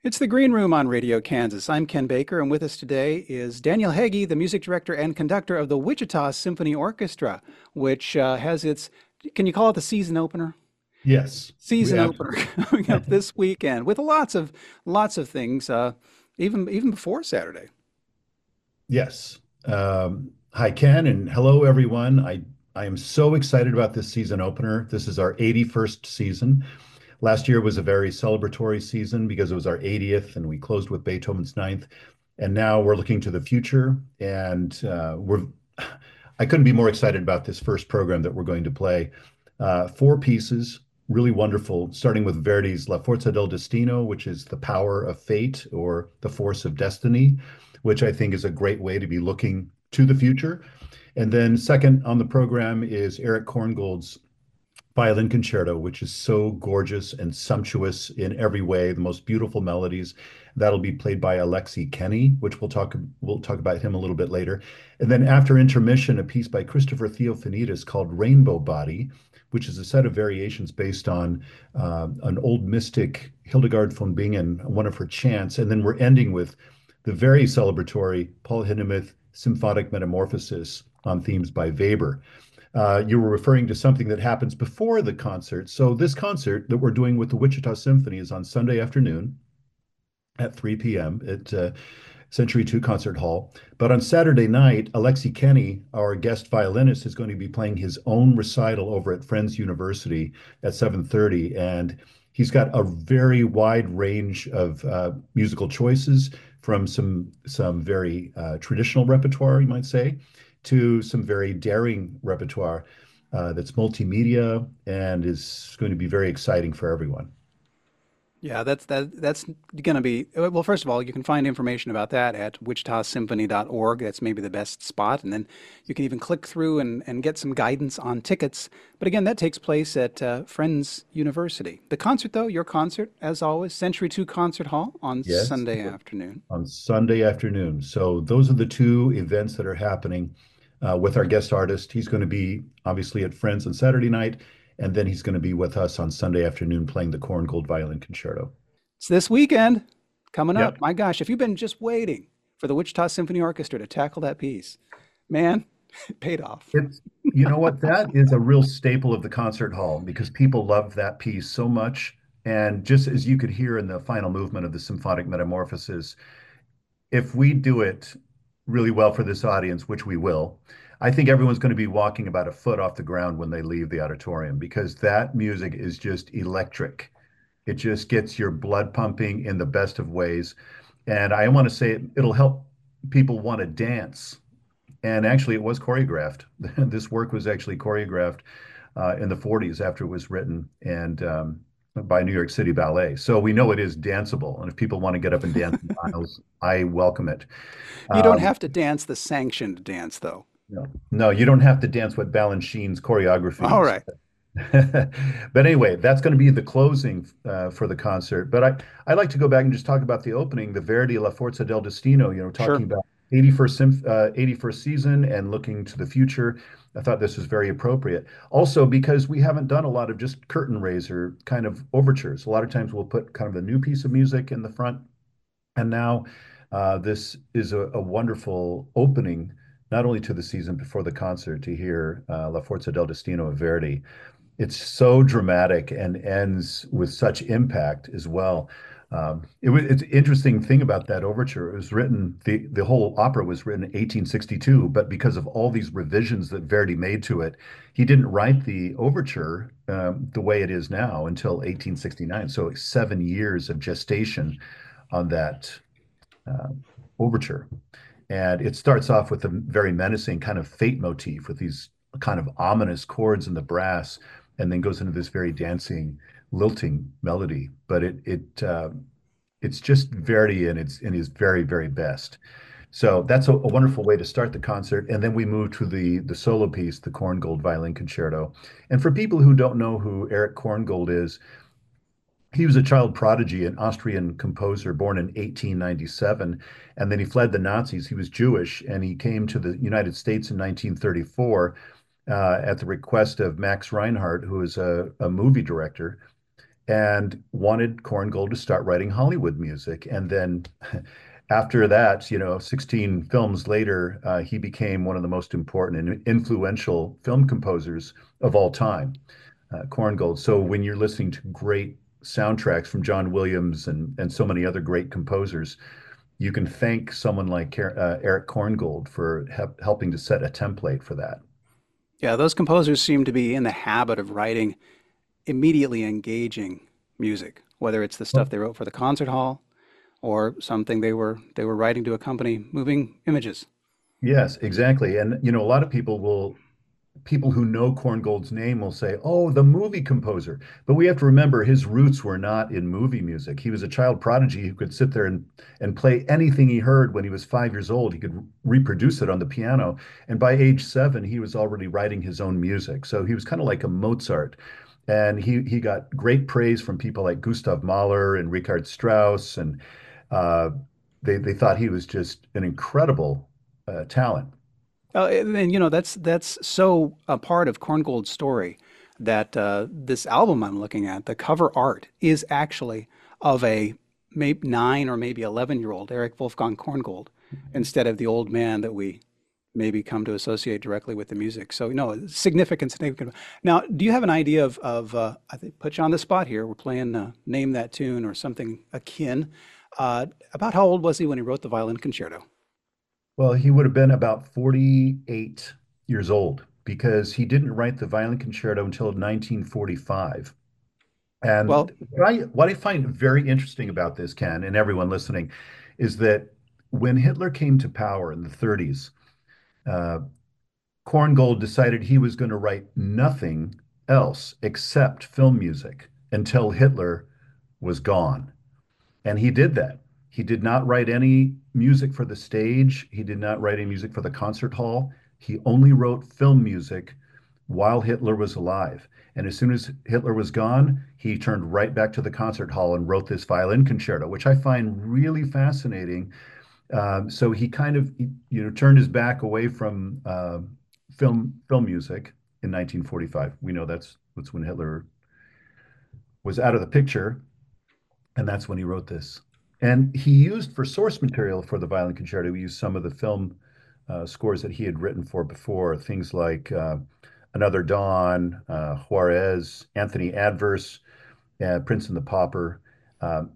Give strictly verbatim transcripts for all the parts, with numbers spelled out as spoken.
It's the Green Room on Radio Kansas. I'm Ken Baker, and with us today is Daniel Hagee, the music director and conductor of the Wichita Symphony Orchestra, which uh, has its, can you call it the season opener? Yes, we Season opener absolutely. coming up this weekend with lots of lots of things, uh, even even before Saturday. Yes. Um, hi, Ken, and hello, everyone. I I am so excited about this season opener. This is our eighty-first season. Last year was a very celebratory season because it was our eightieth, and we closed with Beethoven's Ninth. And now we're looking to the future, and uh, we're. I couldn't be more excited about this first program that we're going to play. Uh, four pieces, really wonderful, starting with Verdi's La Forza del Destino, which is the power of fate or the force of destiny, which I think is a great way to be looking to the future. And then second on the program is Eric Korngold's Violin Concerto, which is so gorgeous and sumptuous in every way, the most beautiful melodies. That'll be played by Alexei Kenny, which we'll talk we'll talk about him a little bit later. And then after intermission, a piece by Christopher Theophanides called Rainbow Body, which is a set of variations based on uh, an old mystic, Hildegard von Bingen, one of her chants. And then we're ending with the very celebratory Paul Hindemith Symphonic Metamorphosis on themes by Weber. Uh, you were referring to something that happens before the concert. So this concert that we're doing with the Wichita Symphony is on Sunday afternoon at three p m at uh, Century two Concert Hall. But on Saturday night, Alexei Kenny, our guest violinist, is going to be playing his own recital over at Friends University at seven thirty. And he's got a very wide range of uh, musical choices from some some very uh, traditional repertoire, you might say, to some very daring repertoire uh, that's multimedia and is going to be very exciting for everyone. Yeah, that's that that's going to be well. First of all, you can find information about that at wichita symphony dot org. That's maybe the best spot, and then you can even click through and, and get some guidance on tickets. But again, that takes place at uh, Friends University. The concert, though, your concert, as always, Century Two Concert Hall on Yes, Sunday afternoon. on Sunday afternoon. So those are the two events that are happening uh, with our guest artist. He's going to be obviously at Friends on Saturday night, and then he's going to be with us on Sunday afternoon playing the Korngold Violin Concerto. It's this weekend coming up. Yep. My gosh, if you've been just waiting for the Wichita Symphony Orchestra to tackle that piece, man, it paid off. It's, you know what, that is a real staple of the concert hall because people love that piece so much. And just as you could hear in the final movement of the symphonic metamorphosis, if we do it really well for this audience, which we will, I think everyone's going to be walking about a foot off the ground when they leave the auditorium because that music is just electric. It just gets your blood pumping in the best of ways. And I want to say it, it'll help people want to dance. And actually, it was choreographed. This work was actually choreographed uh, in the forties after it was written and um, by New York City Ballet. So we know it is danceable. And if people want to get up and dance in the aisles, I welcome it. You don't Um, have to dance the sanctioned dance, though. no, no, you don't have to dance what Balanchine's choreography All is. right. But anyway, that's going to be the closing uh, for the concert. But I, I like to go back and just talk about the opening, the Verdi La Forza del Destino, you know, Sure. talking about eighty-first, symph- uh, eighty-first season and looking to the future. I thought this was very appropriate. Also, because we haven't done a lot of just curtain raiser kind of overtures. A lot of times we'll put kind of a new piece of music in the front. And now uh, this is a, a wonderful opening, not only to the season before the concert to hear uh, La Forza del Destino of Verdi. It's so dramatic and ends with such impact as well. Um, it was it's an interesting thing about that overture. It was written the the whole opera was written in eighteen sixty-two, but because of all these revisions that Verdi made to it, he didn't write the overture um, the way it is now until eighteen sixty-nine. So seven years of gestation on that uh, overture. And it starts off with a very menacing kind of fate motif with these kind of ominous chords in the brass, and then goes into this very dancing, lilting melody. But it it uh, it's just Verdi in its in his very very best. So that's a, a wonderful way to start the concert, and then we move to the the solo piece, the Korngold Violin Concerto. And for people who don't know who Eric Korngold is, he was a child prodigy, an Austrian composer born in eighteen ninety-seven, and then he fled the Nazis. He was Jewish, and he came to the United States in nineteen thirty-four uh, at the request of Max Reinhardt, who is a, a movie director. and wanted Korngold to start writing Hollywood music. And then after that, you know, sixteen films later, uh, he became one of the most important and influential film composers of all time, uh, Korngold. So when you're listening to great soundtracks from John Williams and, and so many other great composers, you can thank someone like uh, Eric Korngold for he- helping to set a template for that. Yeah, those composers seem to be in the habit of writing immediately engaging music, whether it's the stuff they wrote for the concert hall or something they were they were writing to accompany moving images. Yes, exactly. And you know, a lot of people will people who know Korngold's name will say, "Oh, the movie composer." But we have to remember his roots were not in movie music. He was a child prodigy who could sit there and and play anything he heard when he was five years old. He could reproduce it on the piano, and by age seven, he was already writing his own music. So he was kind of like a Mozart. And he he got great praise from people like Gustav Mahler and Richard Strauss, and uh, they they thought he was just an incredible uh, talent. Uh, and, and, you know, that's that's so a part of Korngold's story that uh, this album I'm looking at, the cover art is actually of a maybe nine or maybe eleven year old Eric Wolfgang Korngold instead of the old man that we maybe come to associate directly with the music. So, no, significant, significant. Now, do you have an idea of, of uh, I think, put you on the spot here. We're playing uh, Name That Tune or something akin. Uh, about how old was he when he wrote the Violin Concerto? Well, he would have been about forty-eight years old because he didn't write the Violin Concerto until nineteen forty-five. And Well, what I, what I find very interesting about this, Ken, and everyone listening, is that when Hitler came to power in the thirties, uh, Korngold decided he was going to write nothing else except film music until Hitler was gone. And he did that. He did not write any music for the stage. He did not write any music for the concert hall. He only wrote film music while Hitler was alive. And as soon as Hitler was gone, he turned right back to the concert hall and wrote this violin concerto, which I find really fascinating. Um, so he kind of, you know, turned his back away from uh, film film music in nineteen forty-five. We know that's that's when Hitler was out of the picture, and that's when he wrote this. And he used for source material for the violin concerto, he used some of the film uh, scores that he had written for before, things like uh, Another Dawn, uh, Juarez, Anthony Adverse, uh, Prince and the Pauper. Um,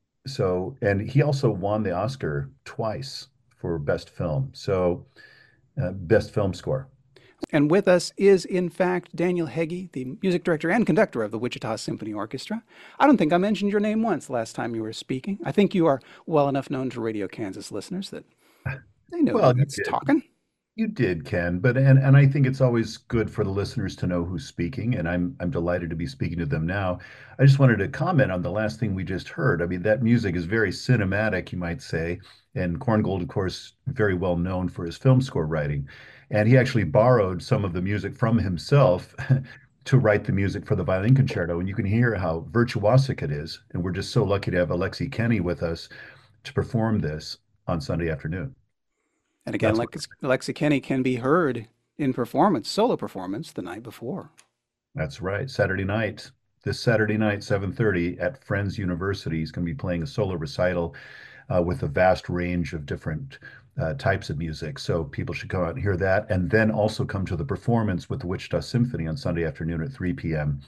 so, and he also won the Oscar twice for best film. So, uh, best film score. and with us is, in fact, Daniel Heggie, the music director and conductor of the Wichita Symphony Orchestra. I don't think I mentioned your name once last time you were speaking. I think you are well enough known to Radio Kansas listeners that they know who Well, you that's did. talking. You did, Ken, but and and I think it's always good for the listeners to know who's speaking, and I'm I'm delighted to be speaking to them now. I just wanted to comment on the last thing we just heard. I mean, that music is very cinematic, you might say, and Korngold, of course, very well known for his film score writing, and he actually borrowed some of the music from himself to write the music for the violin concerto, and you can hear how virtuosic it is. And we're just so lucky to have Alexi Kenny with us to perform this on Sunday afternoon. And again, That's what Lex Lexi Kenny can be heard in performance, solo performance, the night before. That's right. Saturday night, this Saturday night, seven thirty at Friends University. He's going to be playing a solo recital uh, with a vast range of different uh, types of music. So people should come out and hear that. And then also come to the performance with the Wichita Symphony on Sunday afternoon at three p m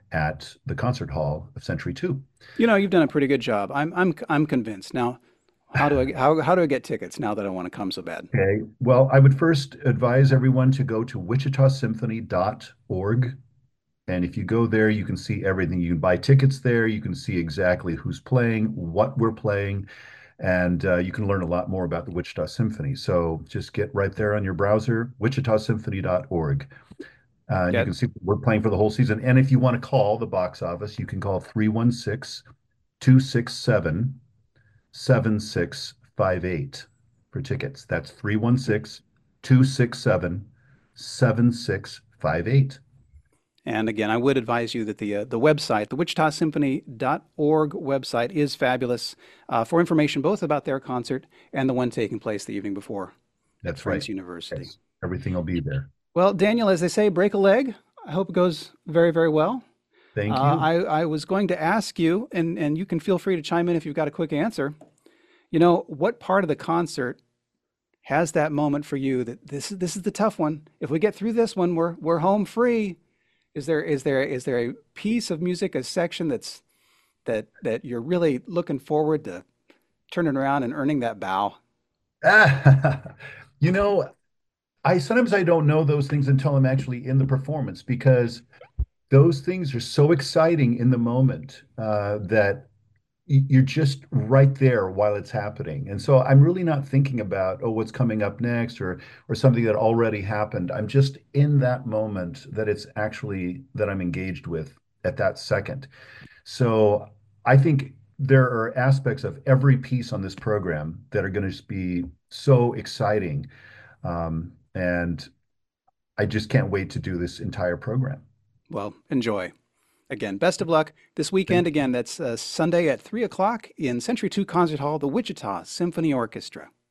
at the concert hall of Century two. You know, you've done a pretty good job. I'm I'm I'm convinced. Now, how do I how how do I get tickets now that I want to come so bad? Okay. Well, I would first advise everyone to go to wichita symphony dot org. And if you go there, you can see everything. You can buy tickets there. You can see exactly who's playing, what we're playing, and uh, you can learn a lot more about the Wichita Symphony. So just get right there on your browser, wichita symphony dot org. Uh, and you Yeah, can see we're playing for the whole season. And if you want to call the box office, you can call three one six, two six seven, seven six five eight for tickets. That's three one six, two six seven, seven six five eight. and again, I would advise you that the uh, the website, the wichita symphony dot org website, is fabulous uh, for information both about their concert and the one taking place the evening before at That's right. Friends University. Yes. Everything will be there. Well, Daniel, as they say, break a leg. I hope it goes very, very well. Thank Uh, you. I, I was going to ask you, and, and you can feel free to chime in if you've got a quick answer. You know, what part of the concert has that moment for you that this is this is the tough one? If we get through this one, we're we're home free. Is there is there is there a piece of music, a section that's that that you're really looking forward to turning around and earning that bow? Ah, you know, I sometimes I don't know those things until I'm actually in the performance because those things are so exciting in the moment uh, that y- you're just right there while it's happening. And so I'm really not thinking about, oh, what's coming up next or or something that already happened. I'm just in that moment that it's actually that I'm engaged with at that second. So I think there are aspects of every piece on this program that are going to be so exciting. Um, and I just can't wait to do this entire program. Well, enjoy. Again, best of luck this weekend. Thank you. Again, that's uh, Sunday at three o'clock in Century two Concert Hall, the Wichita Symphony Orchestra.